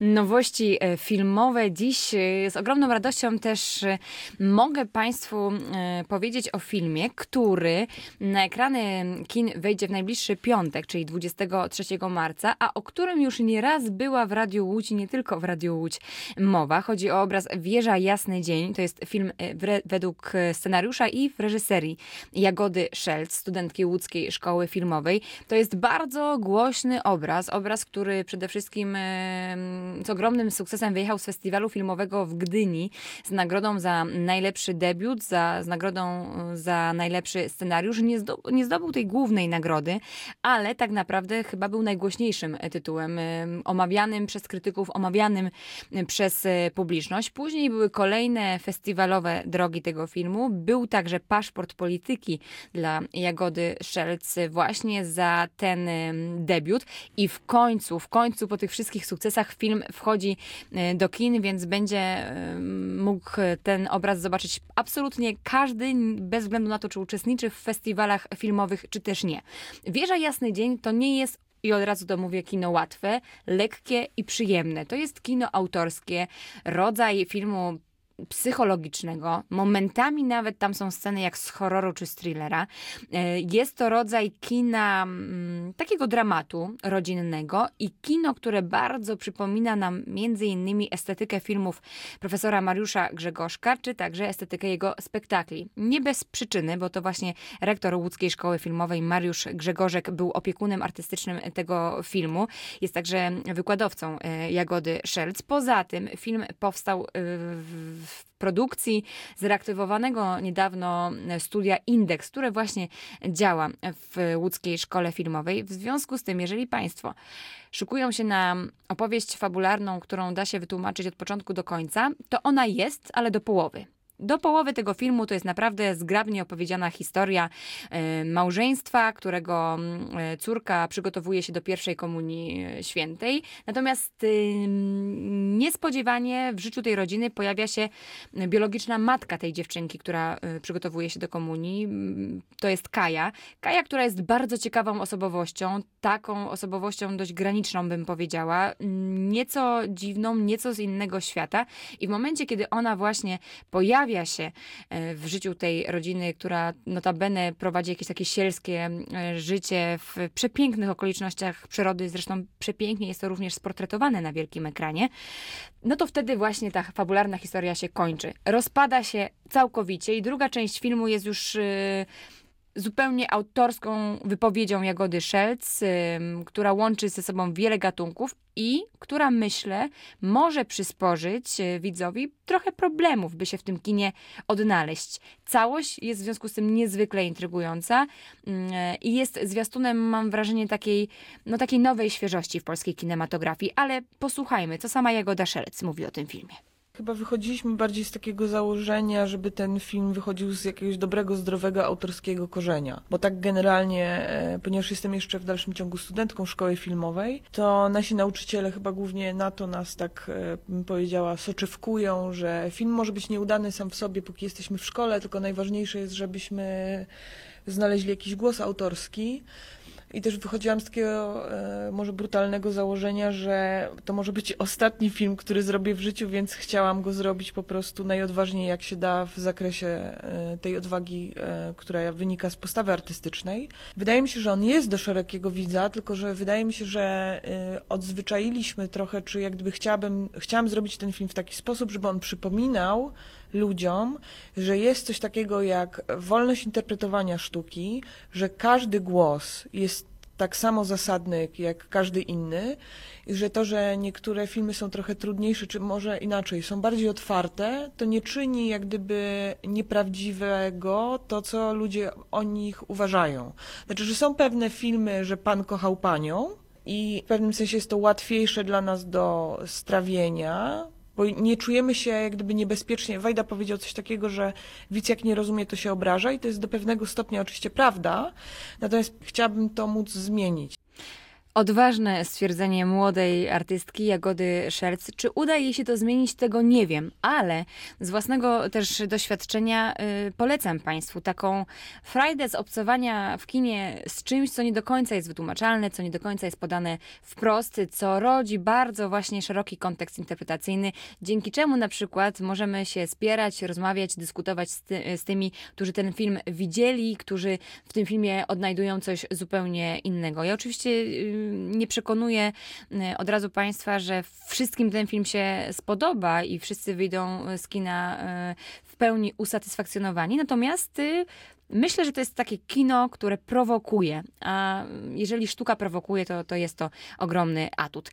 Nowości filmowe. Dziś z ogromną radością też mogę Państwu powiedzieć o filmie, który na ekrany kin wejdzie w najbliższy piątek, czyli 23 marca, a o którym już nieraz była w Radiu Łódź i nie tylko w Radiu Łódź mowa. Chodzi o obraz Wieża Jasny Dzień. To jest film według scenariusza i w reżyserii Jagody Szelc, studentki Łódzkiej Szkoły Filmowej. To jest bardzo głośny obraz, który przede wszystkim z ogromnym sukcesem wyjechał z festiwalu filmowego w Gdyni z nagrodą za najlepszy debiut, z nagrodą za najlepszy scenariusz. Nie zdobył tej głównej nagrody, ale tak naprawdę chyba był najgłośniejszym tytułem, omawianym przez krytyków, omawianym przez publiczność. Później były kolejne festiwalowe drogi tego filmu. Był także Paszport Polityki dla Jagody Szelc właśnie za ten debiut. I w końcu po tych wszystkich sukcesach film wchodzi do kin, więc będzie mógł ten obraz zobaczyć absolutnie każdy, bez względu na to, czy uczestniczy w festiwalach filmowych, czy też nie. Wieża Jasny Dzień to nie jest, i od razu to mówię, kino łatwe, lekkie i przyjemne. To jest kino autorskie, rodzaj filmu psychologicznego. Momentami nawet tam są sceny jak z horroru czy z thrillera. Jest to rodzaj kina takiego dramatu rodzinnego i kino, które bardzo przypomina nam między innymi estetykę filmów profesora Mariusza Grzegorzka, czy także estetykę jego spektakli. Nie bez przyczyny, bo to właśnie rektor Łódzkiej Szkoły Filmowej Mariusz Grzegorzek był opiekunem artystycznym tego filmu. Jest także wykładowcą Jagody Szelc. Poza tym film powstał w produkcji zreaktywowanego niedawno studia Indeks, które właśnie działa w Łódzkiej Szkole Filmowej. W związku z tym, jeżeli Państwo szykują się na opowieść fabularną, którą da się wytłumaczyć od początku do końca, to ona jest, ale do połowy. Do połowy tego filmu to jest naprawdę zgrabnie opowiedziana historia małżeństwa, którego córka przygotowuje się do pierwszej komunii świętej. Natomiast niespodziewanie w życiu tej rodziny pojawia się biologiczna matka tej dziewczynki, która przygotowuje się do komunii. To jest Kaja. Kaja, która jest bardzo ciekawą osobowością, taką osobowością dość graniczną, bym powiedziała. Nieco dziwną, nieco z innego świata. I w momencie, kiedy ona właśnie pojawia się w życiu tej rodziny, która notabene prowadzi jakieś takie sielskie życie w przepięknych okolicznościach przyrody, zresztą przepięknie jest to również sportretowane na wielkim ekranie, no to wtedy właśnie ta fabularna historia się kończy. Rozpada się całkowicie i druga część filmu jest już zupełnie autorską wypowiedzią Jagody Szelc, która łączy ze sobą wiele gatunków i która, myślę, może przysporzyć widzowi trochę problemów, by się w tym kinie odnaleźć. Całość jest w związku z tym niezwykle intrygująca i jest zwiastunem, mam wrażenie, takiej nowej świeżości w polskiej kinematografii, ale posłuchajmy, co sama Jagoda Szelc mówi o tym filmie. Chyba wychodziliśmy bardziej z takiego założenia, żeby ten film wychodził z jakiegoś dobrego, zdrowego, autorskiego korzenia. Bo tak generalnie, ponieważ jestem jeszcze w dalszym ciągu studentką szkoły filmowej, to nasi nauczyciele chyba głównie na to nas tak, bym powiedziała, soczewkują, że film może być nieudany sam w sobie, póki jesteśmy w szkole, tylko najważniejsze jest, żebyśmy znaleźli jakiś głos autorski. I też wychodziłam z takiego może brutalnego założenia, że to może być ostatni film, który zrobię w życiu, więc chciałam go zrobić po prostu najodważniej jak się da w zakresie tej odwagi, która wynika z postawy artystycznej. Wydaje mi się, że on jest do szerokiego widza, tylko że wydaje mi się, że odzwyczailiśmy trochę, czy jak gdyby chciałam zrobić ten film w taki sposób, żeby on przypominał ludziom, że jest coś takiego jak wolność interpretowania sztuki, że każdy głos jest tak samo zasadny jak każdy inny i że to, że niektóre filmy są trochę trudniejsze, czy może inaczej, są bardziej otwarte, to nie czyni jak gdyby nieprawdziwego to, co ludzie o nich uważają. Znaczy, że są pewne filmy, że Pan kochał panią i w pewnym sensie jest to łatwiejsze dla nas do strawienia, bo nie czujemy się jak gdyby niebezpiecznie. Wajda powiedział coś takiego, że widz jak nie rozumie, to się obraża i to jest do pewnego stopnia oczywiście prawda, natomiast chciałabym to móc zmienić. Odważne stwierdzenie młodej artystki Jagody Szelc. Czy uda jej się to zmienić, tego nie wiem, ale z własnego też doświadczenia polecam Państwu taką frajdę z obcowania w kinie z czymś, co nie do końca jest wytłumaczalne, co nie do końca jest podane wprost, co rodzi bardzo właśnie szeroki kontekst interpretacyjny, dzięki czemu na przykład możemy się spierać, rozmawiać, dyskutować z tymi, którzy ten film widzieli, którzy w tym filmie odnajdują coś zupełnie innego. Ja oczywiście nie przekonuję od razu Państwa, że wszystkim ten film się spodoba i wszyscy wyjdą z kina w pełni usatysfakcjonowani. Natomiast myślę, że to jest takie kino, które prowokuje. A jeżeli sztuka prowokuje, to jest to ogromny atut.